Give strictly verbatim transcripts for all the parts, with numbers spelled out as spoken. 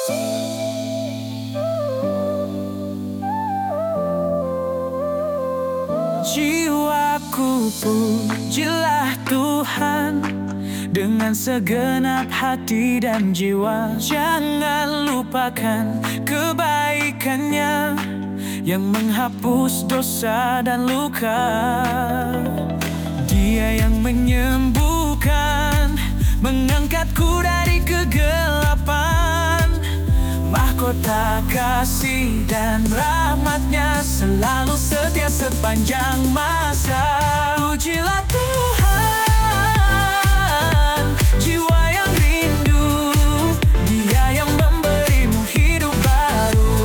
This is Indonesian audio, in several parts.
Jiwaku pujilah Tuhan dengan segenap hati dan jiwa. Jangan lupakan kebaikannya yang menghapus dosa dan luka. Dia yang menyembuhkan, mengangkatku dari kegelapan. Mahkota kasih dan rahmatnya selalu setia sepanjang masa. Pujilah Tuhan, jiwa yang rindu, Dia yang memberimu hidup baru,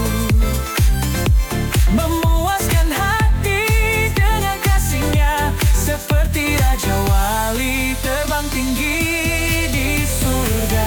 memuaskan hati dengan kasih-Nya, seperti Raja Wali terbang tinggi di surga.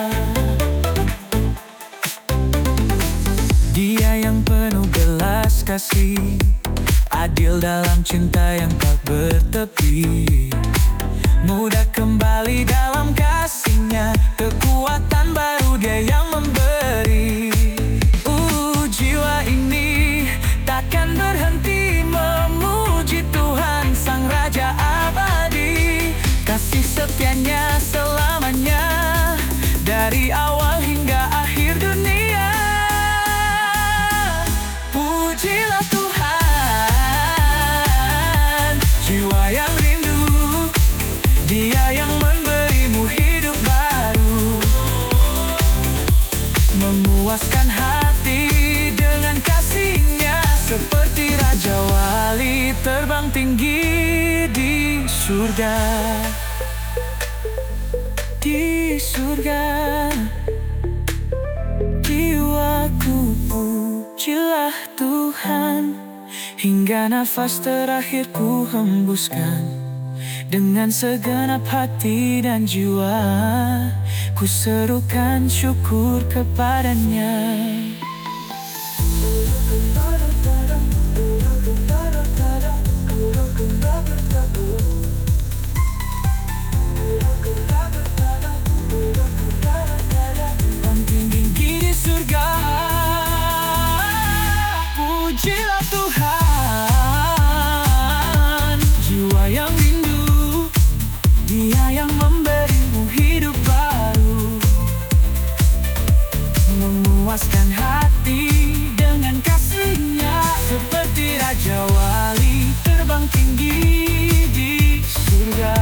Dia yang penuh belas kasih, adil dalam cinta yang tak bertepi, mudah kembali dalam kasih-Nya, kekuatan baru Dia yang memberi. Uh, jiwa ini takkan berhenti memuji Tuhan Sang Raja abadi. Kasih setia-Nya selamanya, dari awal hingga akhir dunia. Pujilah Tuhan, jiwa yang rindu, Dia yang memberimu hidup baru, memuaskan hati dengan kasih-Nya, seperti Raja Wali terbang tinggi di surga. Di surga, jiwaku pujilah Tuhan, hingga nafas terakhir ku hembuskan. Dengan segenap hati dan jiwa, ku serukan syukur kepada-Nya. Tinggi di surga, pujilah Tuhan, jiwa yang rindu, Dia yang memberimu hidup baru, memuaskan hati dengan kasih-Nya, seperti Raja Wali terbang tinggi di surga.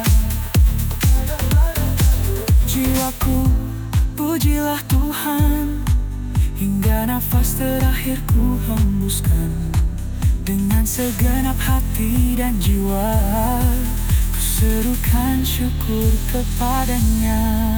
Jiwaku pujilah Tuhan, hingga nafas terakhir ku hembuskan. Dengan segenap hati dan jiwa, ku serukan syukur kepada-Nya.